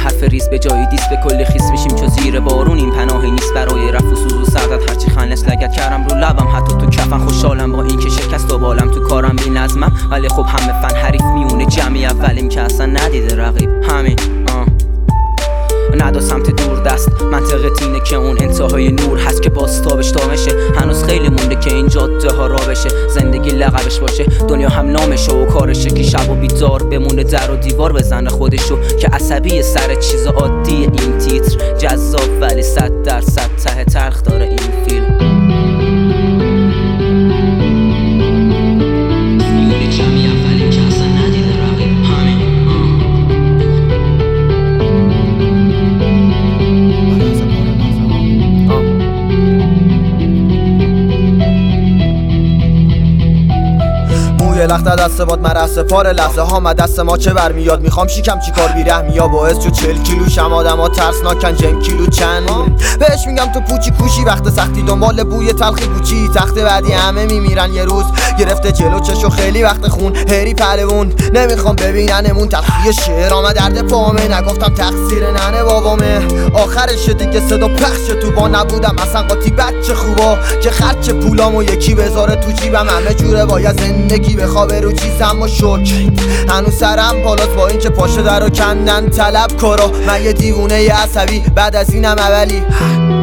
حرف ریز به جایی دیست به کلی خیس میشیم چو زیر بارون. این پناهی نیست برای رفت و سوز و سردت، هرچی خنس لگت کردم رو لبم حتی تو کفن. خوشحالم با این که شکست و بالم تو کارم بی نظمم، ولی خب همه فن حریف میونه جمعی اولیم که اصلا ندیده رقیب. همین ندا سمت دور دست، منطقه تینه که اون انتهای نور هست که باز تابش تامشه. هنوز خیلی مونده که این جاده ها را بشه، زندگی لقبش باشه، دنیا هم نامشه و کارشه که شب و بیدار بمونه، در و دیوار بزنه خودشو که عصبی سر چیز عادی. این تیتر جذاب ولی 100% ته تلخ داره این فیلم. یه لخت دست باد مرسه پاره لحظه ها دست ما چه برمیاد. میخوام شیکم چی کار بیرحمی یا باعث جو 40 کیلو شم آدم ها ترسناکن جن کیلو چند. بهش میگم تو پوچی کوشی وقت سختی دنبال بوی تلخی گوچی. تخت بعدی همه میمیرن یه روز گرفته جلو چشو خیلی وقت خون هری پهلوون. نمیخوام ببیننمون تلخی شعرام درد پامه، نگفتم تقصیر ننه بابامه. آخرش دیگه صدا پخش تو با نبودم اصلا قاطی بچه خوبا که خرچ پولامو یکی بذاره تو جیبم. همه جوره باید زندگی بخوابه رو چیزم و شکر هنوز سرم بالاست با این که پاشه در رو کندن طلب کارا. من یه دیوونه ی عصبی بعد از اینم اولی